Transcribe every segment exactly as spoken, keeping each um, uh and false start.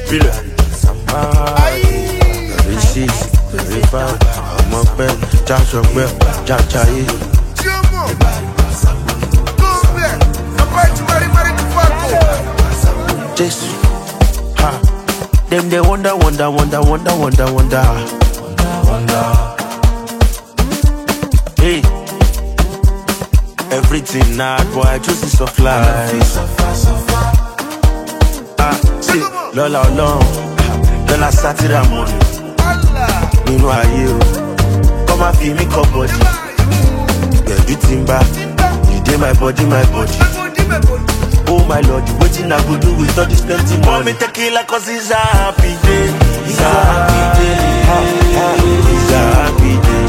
pillar. This is very bad. I'm up there, Josh up there, Josh Chaye. Jesus, ha. Them they wonder, wonder, wonder, wonder, wonder, wonder, wonder. Hey, everything not boy, I choose this of life. Ah, see, Lola long, Lola Saturday morning. Nínú ayé o, come and feel me cup body. Yeah, you timber, you dey my body, my body. Oh my Lord, you waiting I go do with all this plenty money. Mommy tequila cause it's a happy day. It's a happy day. It's a happy day.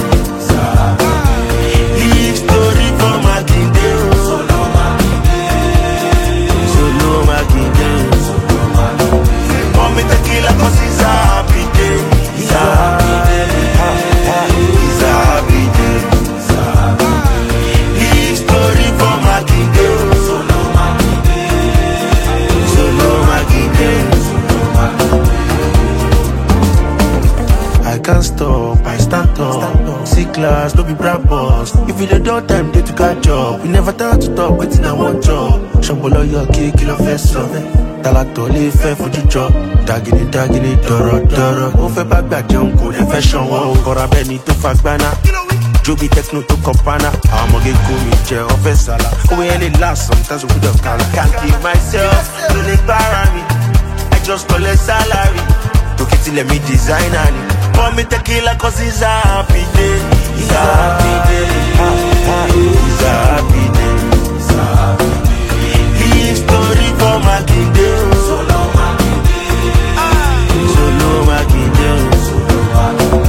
Live story for my kinde. Solo my kinde. Solo my kinde. Mommy tequila cause it's a happy day. It's a happy day. It's a happy day. Live story for my kinde. I can't stop, I stand up. See class, don't be brand boss. If you don't time, they to catch up. We never thought to talk, waiting I want job. Shambolo your key, kill a fest of it. Talato live fair for the job. Dagging it, dagging it, doro, doro. Ofe bag back, young code, and fashion one. Kora Benny to Fagbana. Joby Techno to Compana. I'm a get me, chair of a sala. Oh, any last, sometimes with the color. Can't keep myself, to the para me. I just collect salary. Took it till let me design it. For me tequila cause it's a happy day. It's a happy day. It's a happy day. It's a happy day. History for my kinde. Solo my kinde. Solo my kinde. Solo my kinde.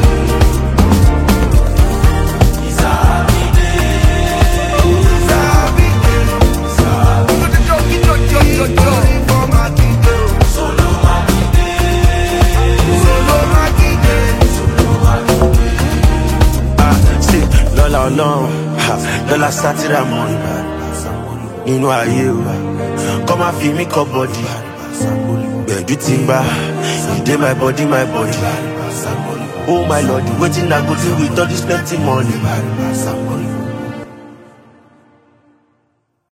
It's a happy day. It's a happy day. It's a happy day. For my kinde. Solo my kinde. Solo my kinde. Lola long, Lola Saturday morning. Nínú ayé o, come and feel me cup body. Yeah, you timber, you dey my body, my body. Oh my Lord, you waiting I go do with all this plenty money.